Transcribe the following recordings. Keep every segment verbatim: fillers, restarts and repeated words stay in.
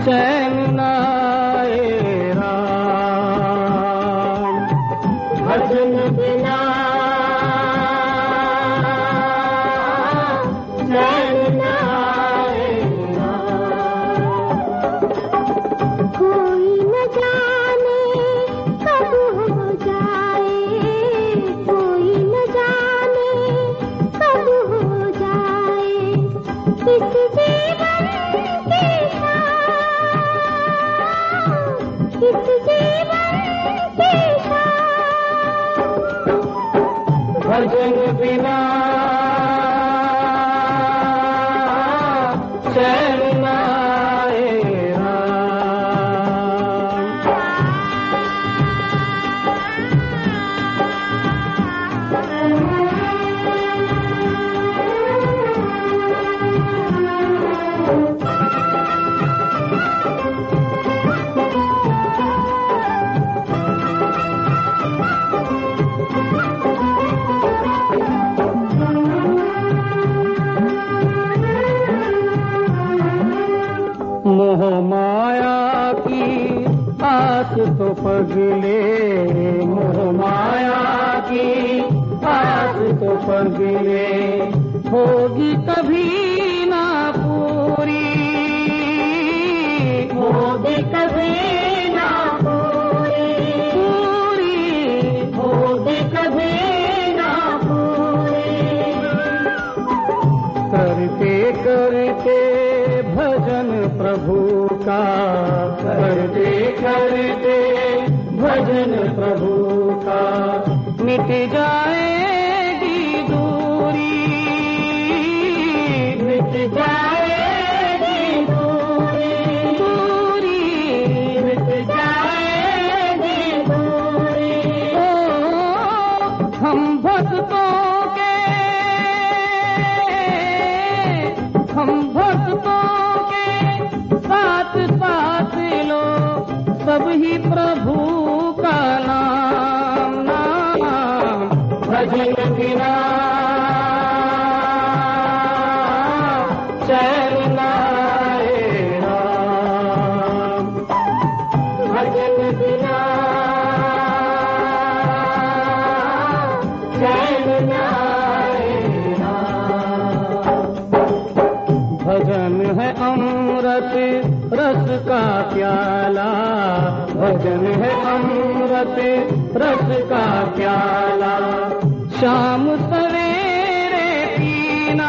चैन नाए राम। भजन बिना चैन नाए राम। कोई न जाने कब हो जाए, कोई न जाने कब हो जाए इस जीवन के साथ, इस जीवन के साथ। भजन बिना चैन नाए राम। मोह माया की आस तो पगले, मोह माया की आस तो पगले, होगी कभी ना पूरी, होगी कभी ना पूरी, पूरी होगी कभी ना पूरी। करते करते भजन प्रभु का, करते करते भजन प्रभु का, मिट जाएगी दूरी, मिट जाएगी दूरी, दूरी मिट जाएगी दूरी। ओ हम भक्तों के, हम भक्तों साथ साथ लो सब ही प्रभु का नाम, नाम। भजन बिना चैन नाए राम। भजन बिना चैन नाए राम। भजन है अमृत रस का प्याला, भजन है अमृत रस का प्याला, शाम सवेरे पीना,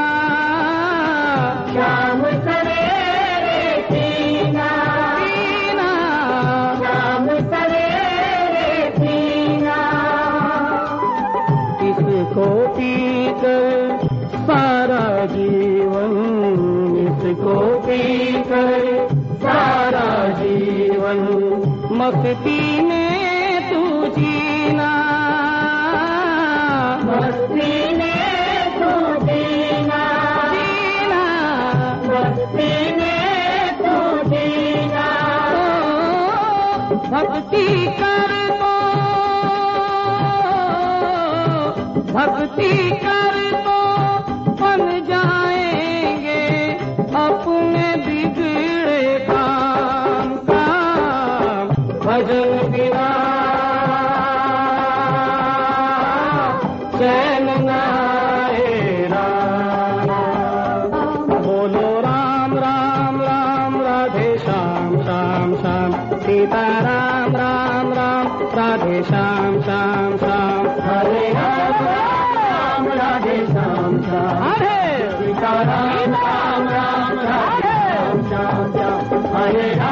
शाम सवेरे पीना, पीना शाम सवेरे पीना। इसको पीकर सारा जीवन, इसको पीकर सारा जीवन, मस्ती में तू जीना, मस्ती में तू जीना, जीना मस्ती में तू जीना। तो भक्ति कर तो, भक्ति कर तो बन जाएंगे अपने बिगड़े काम, काम। भजन बिना चैन नाए राम। बोलो राम राम राम राधे श्याम श्याम श्याम, सीता राम राम राम राधे श्याम श्याम श्याम। हरे राम राम राधे श्याम श्याम, हरे सीता राम राम राम राधे श्याम श्याम। हरे